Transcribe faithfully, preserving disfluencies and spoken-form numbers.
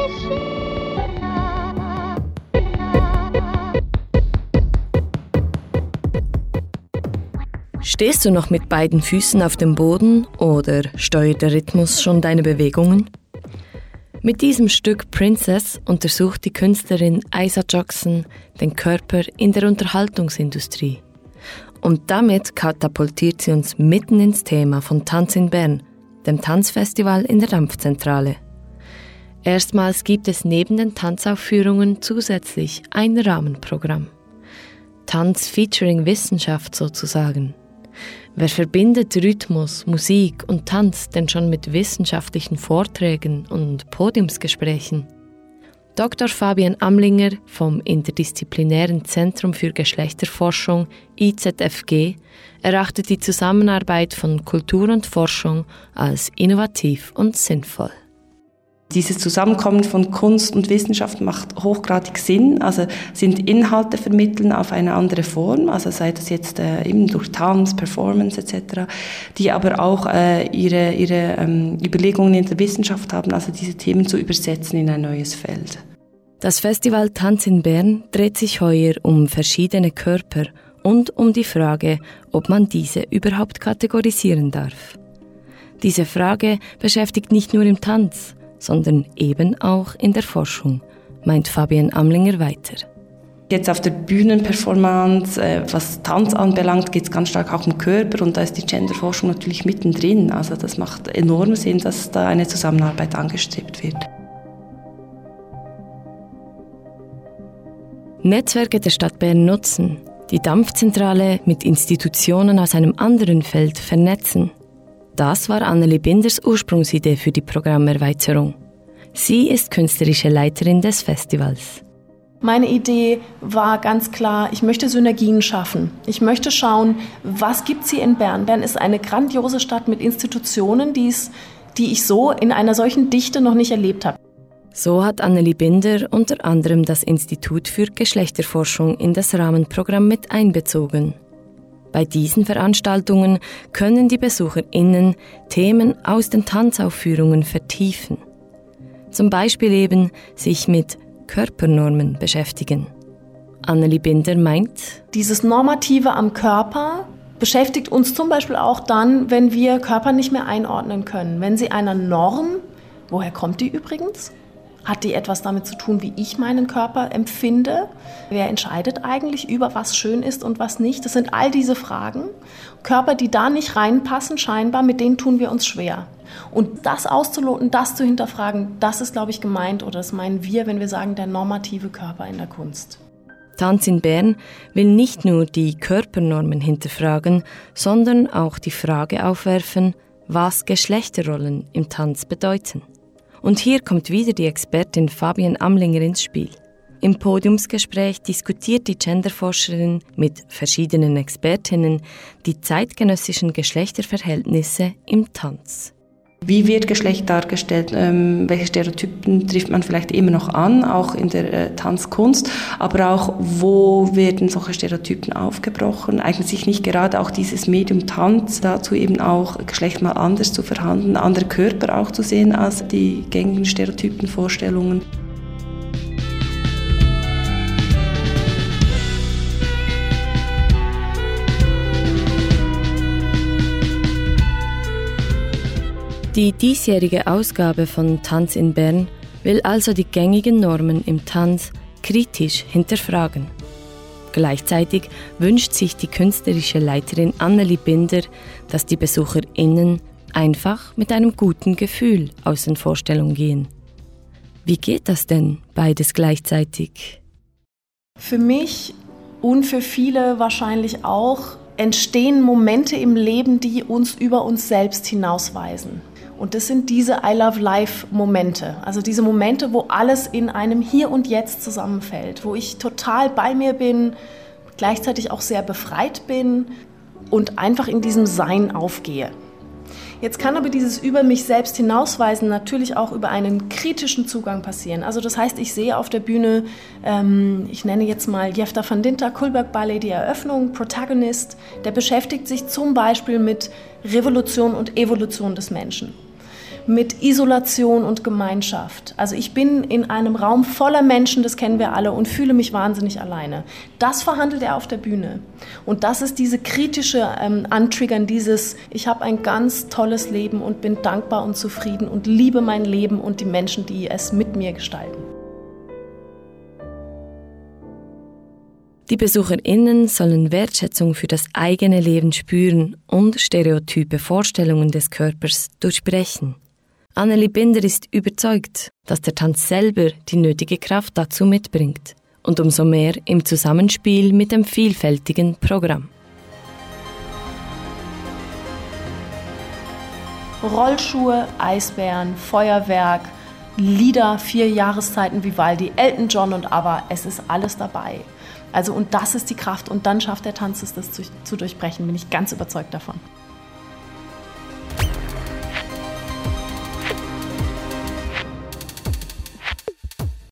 Stehst du noch mit beiden Füßen auf dem Boden oder steuert der Rhythmus schon deine Bewegungen? Mit diesem Stück Princess untersucht die Künstlerin Isa Jackson den Körper in der Unterhaltungsindustrie. Und damit katapultiert sie uns mitten ins Thema von Tanz in Bern, dem Tanzfestival in der Dampfzentrale. Erstmals gibt es neben den Tanzaufführungen zusätzlich ein Rahmenprogramm. Tanz featuring Wissenschaft sozusagen. Wer verbindet Rhythmus, Musik und Tanz denn schon mit wissenschaftlichen Vorträgen und Podiumsgesprächen? Doktor Fabian Amlinger vom Interdisziplinären Zentrum für Geschlechterforschung I Z F G erachtet die Zusammenarbeit von Kultur und Forschung als innovativ und sinnvoll. Dieses Zusammenkommen von Kunst und Wissenschaft macht hochgradig Sinn, also sind Inhalte vermitteln auf eine andere Form, also sei das jetzt äh, eben durch Tanz, Performance et cetera, die aber auch äh, ihre, ihre ähm, Überlegungen in der Wissenschaft haben, also diese Themen zu übersetzen in ein neues Feld. Das Festival Tanz in Bern dreht sich heuer um verschiedene Körper und um die Frage, ob man diese überhaupt kategorisieren darf. Diese Frage beschäftigt nicht nur im Tanz, sondern eben auch in der Forschung, meint Fabian Amlinger weiter. Jetzt auf der Bühnenperformance, äh, was Tanz anbelangt, geht es ganz stark auch um Körper und da ist die Genderforschung natürlich mittendrin. Also das macht enorm Sinn, dass da eine Zusammenarbeit angestrebt wird. Netzwerke der Stadt Bern nutzen, die Dampfzentrale mit Institutionen aus einem anderen Feld vernetzen. Das war Annelie Binders Ursprungsidee für die Programmerweiterung. Sie ist künstlerische Leiterin des Festivals. Meine Idee war ganz klar, ich möchte Synergien schaffen. Ich möchte schauen, was gibt es hier in Bern. Bern ist eine grandiose Stadt mit Institutionen, die's, die ich so in einer solchen Dichte noch nicht erlebt habe. So hat Annelie Binder unter anderem das Institut für Geschlechterforschung in das Rahmenprogramm mit einbezogen. Bei diesen Veranstaltungen können die BesucherInnen Themen aus den Tanzaufführungen vertiefen. Zum Beispiel eben sich mit Körpernormen beschäftigen. Annelie Binder meint, dieses Normative am Körper beschäftigt uns zum Beispiel auch dann, wenn wir Körper nicht mehr einordnen können. Wenn sie einer Norm, woher kommt die übrigens? Hat die etwas damit zu tun, wie ich meinen Körper empfinde? Wer entscheidet eigentlich über was schön ist und was nicht? Das sind all diese Fragen. Körper, die da nicht reinpassen, scheinbar, mit denen tun wir uns schwer. Und das auszuloten, das zu hinterfragen, das ist, glaube ich, gemeint, oder das meinen wir, wenn wir sagen, der normative Körper in der Kunst. Tanz in Bern will nicht nur die Körpernormen hinterfragen, sondern auch die Frage aufwerfen, was Geschlechterrollen im Tanz bedeuten. Und hier kommt wieder die Expertin Fabian Amlinger ins Spiel. Im Podiumsgespräch diskutiert die Genderforscherin mit verschiedenen Expertinnen die zeitgenössischen Geschlechterverhältnisse im Tanz. Wie wird Geschlecht dargestellt? Ähm, welche Stereotypen trifft man vielleicht immer noch an, auch in der äh, Tanzkunst? Aber auch, wo werden solche Stereotypen aufgebrochen? Eignet sich nicht gerade auch dieses Medium Tanz dazu, eben auch Geschlecht mal anders zu verhandeln, andere Körper auch zu sehen als die gängigen Stereotypen, Vorstellungen? Die diesjährige Ausgabe von Tanz in Bern will also die gängigen Normen im Tanz kritisch hinterfragen. Gleichzeitig wünscht sich die künstlerische Leiterin Annelie Binder, dass die BesucherInnen einfach mit einem guten Gefühl aus den Vorstellungen gehen. Wie geht das denn, beides gleichzeitig? Für mich und für viele wahrscheinlich auch entstehen Momente im Leben, die uns über uns selbst hinausweisen. Und das sind diese I Love Life-Momente, also diese Momente, wo alles in einem Hier und Jetzt zusammenfällt, wo ich total bei mir bin, gleichzeitig auch sehr befreit bin und einfach in diesem Sein aufgehe. Jetzt kann aber dieses über mich selbst hinausweisen natürlich auch über einen kritischen Zugang passieren. Also das heißt, ich sehe auf der Bühne, ähm, ich nenne jetzt mal Jefta van Dinter, Kullberg Ballet, die Eröffnung, Protagonist, der beschäftigt sich zum Beispiel mit Revolution und Evolution des Menschen. mit Isolation und Gemeinschaft. Also ich bin in einem Raum voller Menschen, das kennen wir alle, und fühle mich wahnsinnig alleine. Das verhandelt er auf der Bühne. Und das ist diese kritische ähm, Antriggern, dieses, ich habe ein ganz tolles Leben und bin dankbar und zufrieden und liebe mein Leben und die Menschen, die es mit mir gestalten. Die BesucherInnen sollen Wertschätzung für das eigene Leben spüren und stereotype Vorstellungen des Körpers durchbrechen. Annelie Binder ist überzeugt, dass der Tanz selber die nötige Kraft dazu mitbringt und umso mehr im Zusammenspiel mit dem vielfältigen Programm. Rollschuhe, Eisbären, Feuerwerk, Lieder, vier Jahreszeiten, Vivaldi, Elton John und ABBA, es ist alles dabei. Also und das ist die Kraft und dann schafft der Tanz es, das zu, zu durchbrechen, bin ich ganz überzeugt davon.